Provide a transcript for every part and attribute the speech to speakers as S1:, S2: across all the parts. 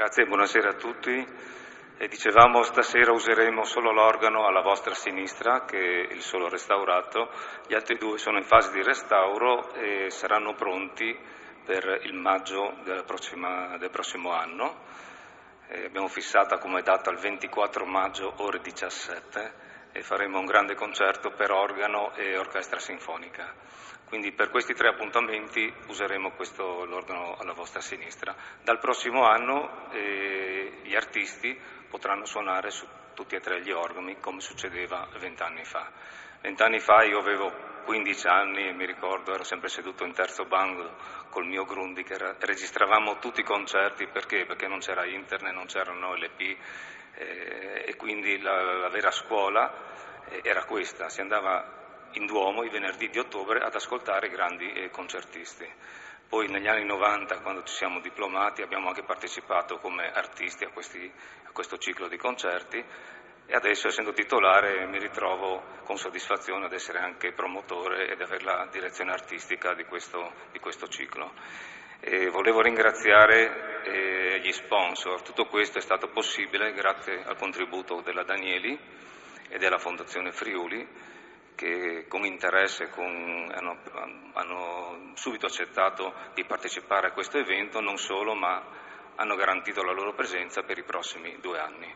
S1: Grazie, buonasera a tutti. Dicevamo stasera useremo solo l'organo alla vostra sinistra, che è il solo restaurato, gli altri due sono in fase di restauro e saranno pronti per il maggio del prossimo anno. Abbiamo fissata come data il 24 maggio ore 17 e faremo un grande concerto per organo e orchestra sinfonica. Quindi per questi tre appuntamenti useremo l'organo alla vostra sinistra. Dal prossimo anno gli artisti potranno suonare su tutti e tre gli organi come succedeva 20 anni fa. 20 anni fa io avevo 15 anni e mi ricordo ero sempre seduto in terzo banco col mio Grundy che registravamo tutti i concerti. Perché? Perché non c'era internet, non c'erano LP e quindi la vera scuola era questa, si andava in Duomo i venerdì di ottobre ad ascoltare i grandi concertisti. Poi negli anni 90, quando ci siamo diplomati, abbiamo anche partecipato come artisti a questo ciclo di concerti e adesso, essendo titolare, mi ritrovo con soddisfazione ad essere anche promotore ed avere la direzione artistica di questo ciclo. Volevo ringraziare gli sponsor. Tutto questo è stato possibile grazie al contributo della Danieli e della Fondazione Friuli, che con interesse hanno subito accettato di partecipare a questo evento, non solo, ma hanno garantito la loro presenza per i prossimi 2 anni.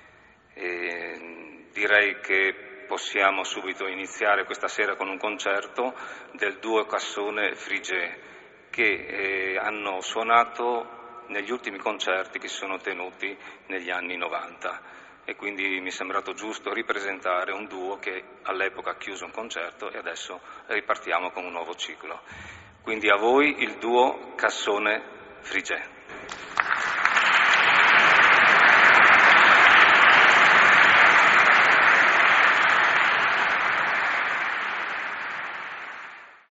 S1: Direi che possiamo subito iniziare questa sera con un concerto del duo Cassone-Frigé, che hanno suonato negli ultimi concerti che si sono tenuti negli anni 90. E quindi mi è sembrato giusto ripresentare un duo che all'epoca ha chiuso un concerto e adesso ripartiamo con un nuovo ciclo. Quindi a voi il duo Cassone-Frigé.